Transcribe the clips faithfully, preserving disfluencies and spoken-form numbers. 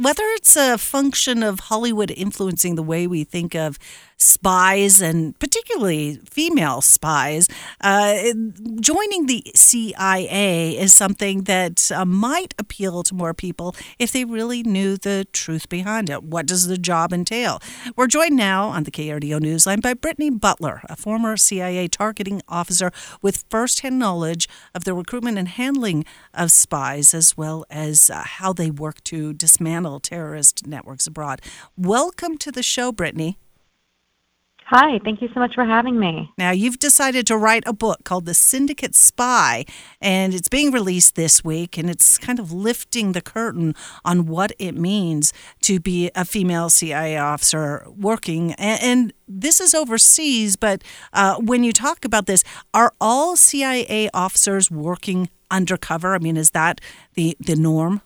whether it's a function of Hollywood influencing the way we think of spies, and particularly female spies, uh, joining the C I A is something that uh, might appeal to more people if they really knew the truth behind it. What does the job entail? We're joined now on the K R D O Newsline by Brittany Butler, a former C I A targeting officer with firsthand knowledge of the recruitment and handling of spies, as well as uh, how they work to dismantle terrorist networks abroad. Welcome to the show, Brittany. Hi, thank you so much for having me. Now, you've decided to write a book called The Syndicate Spy, and it's being released this week, and it's kind of lifting the curtain on what it means to be a female C I A officer working. And, and this is overseas, but uh, when you talk about this, are all C I A officers working undercover? I mean, is that the, the norm?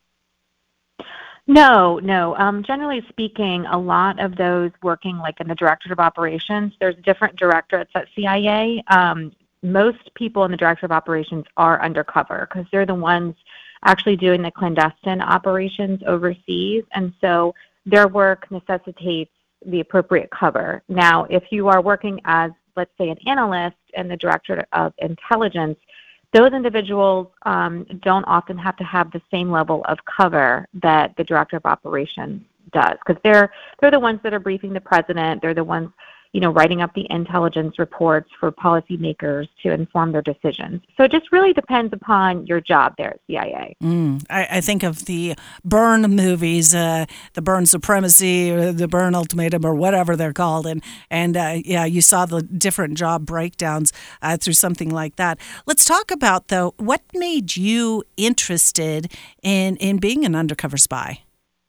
No, no. Um, generally speaking, a lot of those working like in the Directorate of Operations, there's different directorates at C I A. Um, most people in the Directorate of Operations are undercover because they're the ones actually doing the clandestine operations overseas. And so their work necessitates the appropriate cover. Now, if you are working as, let's say, an analyst in the Directorate of Intelligence, those individuals um, don't often have to have the same level of cover that the Director of Operations does, because they're they're the ones that are briefing the president. They're the ones, you know, writing up the intelligence reports for policymakers to inform their decisions. So it just really depends upon your job there at C I A. Mm, I, I think of the Bourne movies, uh, the Bourne Supremacy, or the Bourne Ultimatum, or whatever they're called, and and uh, yeah, you saw the different job breakdowns uh, through something like that. Let's talk about though what made you interested in in being an undercover spy.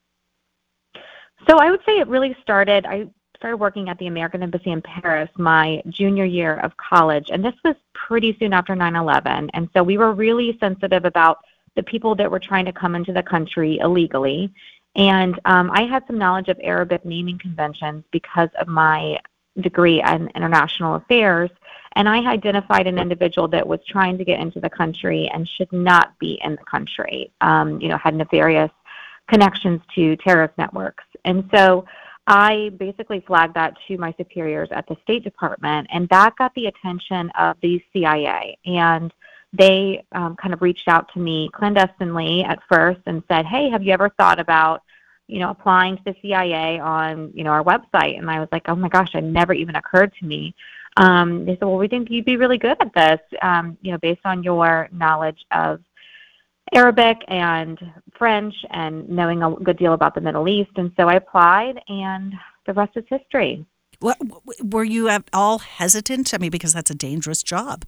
So I would say it really started. I started working at the American Embassy in Paris my junior year of college, and this was pretty soon after nine eleven. And so we were really sensitive about the people that were trying to come into the country illegally. And um, I had some knowledge of Arabic naming conventions because of my degree in international affairs, and I identified an individual that was trying to get into the country and should not be in the country, um, you know, had nefarious connections to terrorist networks. And so I basically flagged that to my superiors at the State Department, and that got the attention of the C I A. And they um, kind of reached out to me clandestinely at first and said, hey, have you ever thought about, you know, applying to the C I A on, you know, our website? And I was like, oh my gosh, it never even occurred to me. Um, they said, well, we think you'd be really good at this, um, you know, based on your knowledge of Arabic and French and knowing a good deal about the Middle East. And so I applied, and the rest is history. What, were you at all hesitant? I mean, because that's a dangerous job.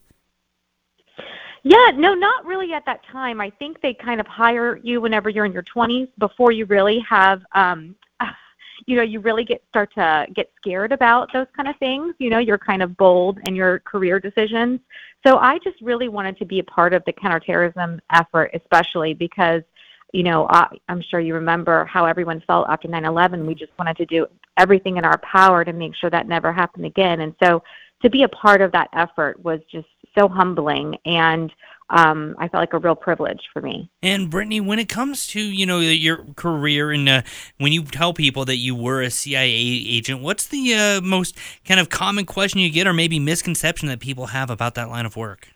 Yeah, no, not really at that time. I think they kind of hire you whenever you're in your twenties before you really have, um, you know, you really get start to get scared about those kind of things. You know, you're kind of bold in your career decisions. So I just really wanted to be a part of the counterterrorism effort, especially because, you know, I, I'm sure you remember how everyone felt after nine eleven. We just wanted to do everything in our power to make sure that never happened again. And so to be a part of that effort was just so humbling, and um, I felt like a real privilege for me. And Brittany, when it comes to, you know, your career and uh, when you tell people that you were a C I A agent, what's the uh, most kind of common question you get, or maybe misconception that people have about that line of work?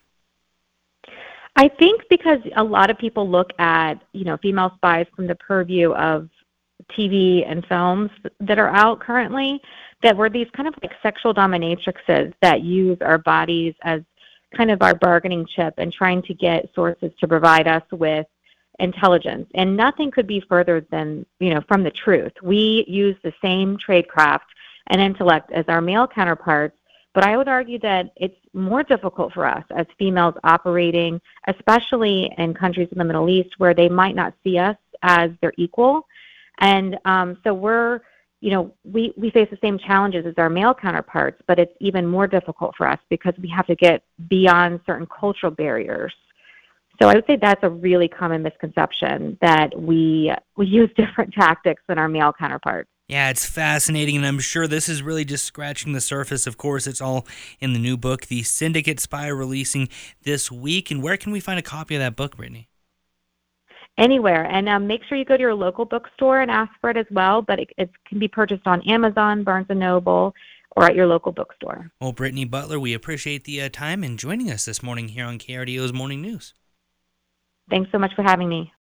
I think because a lot of people look at, you know, female spies from the purview of T V and films that are out currently, that we're these kind of like sexual dominatrixes that use our bodies as kind of our bargaining chip and trying to get sources to provide us with intelligence. And nothing could be further than, you know, from the truth. We use the same tradecraft and intellect as our male counterparts, but I would argue that it's more difficult for us as females operating, especially in countries in the Middle East where they might not see us as their equal. And um, so we're, you know, we, we face the same challenges as our male counterparts, but it's even more difficult for us because we have to get beyond certain cultural barriers. So I would say that's a really common misconception, that we we use different tactics than our male counterparts. Yeah, it's fascinating, and I'm sure this is really just scratching the surface. Of course, it's all in the new book, The Syndicate Spy, releasing this week. And where can we find a copy of that book, Brittany? anywhere. And um, make sure you go to your local bookstore and ask for it as well. But it, it can be purchased on Amazon, Barnes and Noble, or at your local bookstore. Well, Brittany Butler, we appreciate the uh, time and joining us this morning here on K R D O's Morning News. Thanks so much for having me.